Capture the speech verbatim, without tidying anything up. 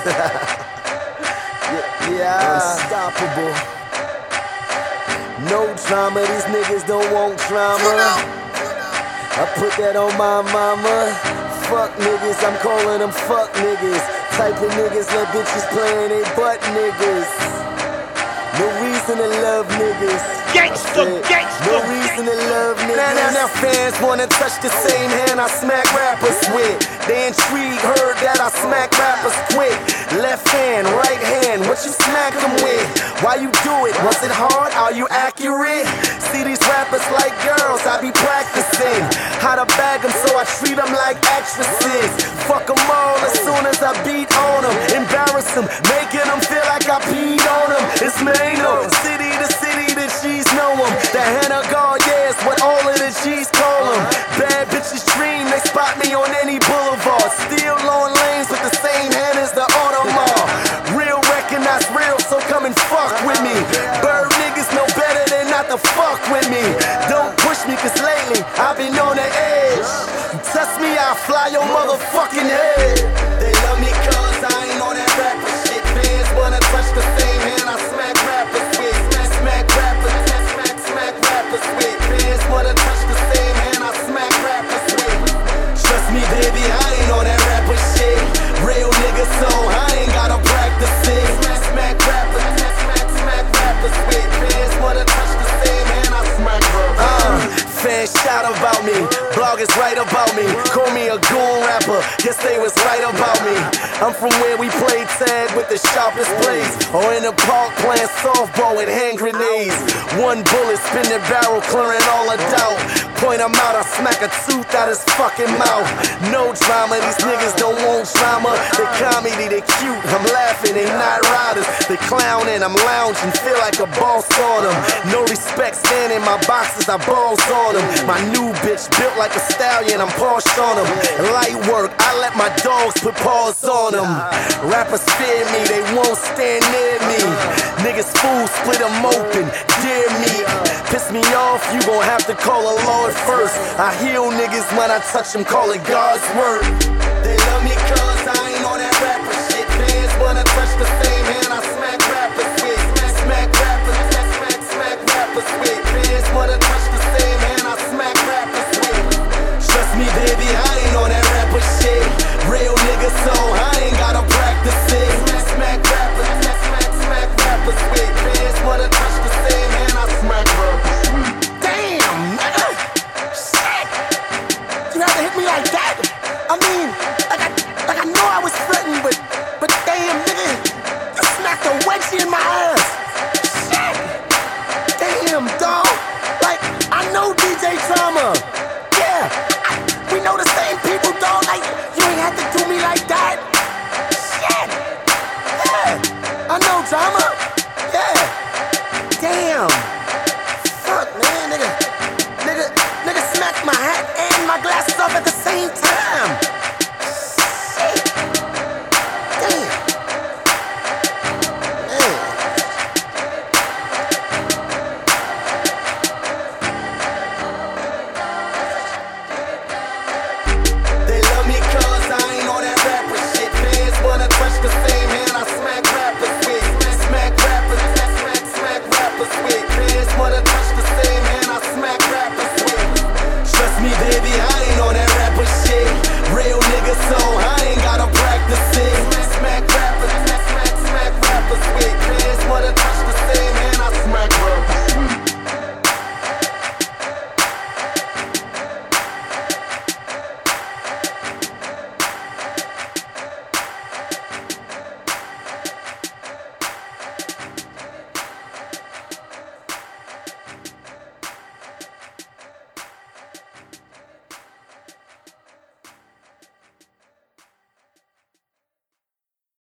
yeah, yeah, unstoppable. No drama, these niggas don't want drama. I put that on my mama. Fuck niggas, I'm calling them fuck niggas. Type of niggas let bitches play in they butt niggas. No reason to love niggas. Gangsta, gangsta, no reason to love niggas. Now, now, now fans wanna touch the same hand I smack rappers with. They intrigued, heard that I smack rappers quick. Left hand, right hand, what you smack them with? Why you do it? Was it hard? Are you accurate? See these rappers like girls, I be practicing how to bag them, so I treat them like actresses. Fuck them all as soon as I beat on them. Embarrass them, making them feel like I peed on them. It's Mano, city to city, the G's know them. The Hannah God, yeah, it's what all of the G's call them. Bad bitches dream, they spot me on any boulevard. Still on lanes with the same hand as the Audemars. Real recognize real, so come and fuck with me. Bird niggas know better than not to fuck with me. Don't push me, cause lately I've been on the edge. You test me, I'll fly your motherfucking head. They love me cause I ain't on that rapper shit. Fans wanna touch the same hand I smack rappers with. Smack, smack rappers, smack, smack rappers with. Fans wanna touch the same hand I smack rappers with. Trust me, baby, I ain't on that rapper shit. Real nigga, so I ain't gotta practice it. Smack, smack rappers, smack, smack rappers with. Fans wanna touch the same hand I smack rappers. Uh, fans shout about me, bloggers write about me. Call me a goon rapper, guess they was right about me. I'm from where we play tag with the sharpest blades, or in the park playing softball with hand grenades. One bullet, spin the barrel, clearing all the doubt. Point them out, I smack a tooth out his fucking mouth. No drama, these niggas don't want drama. They comedy, they cute, I'm laughing, they not riders. They clowning, I'm lounging, feel like a boss on them. No respect, stand in my boxes, I balls on them. My new bitch built like a stallion, I'm posh on them. Light work, I let my dogs put paws on them. Rappers fear me, they won't stand near me. Niggas fools, split them open, dear me. Piss me off, you gon' have to call a Lord first. I heal niggas when I touch them, call it God's work. They love me